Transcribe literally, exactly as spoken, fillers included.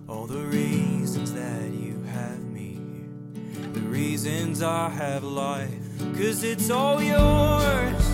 all the reasons that you have me here, the reasons I have life, 'cause it's all yours.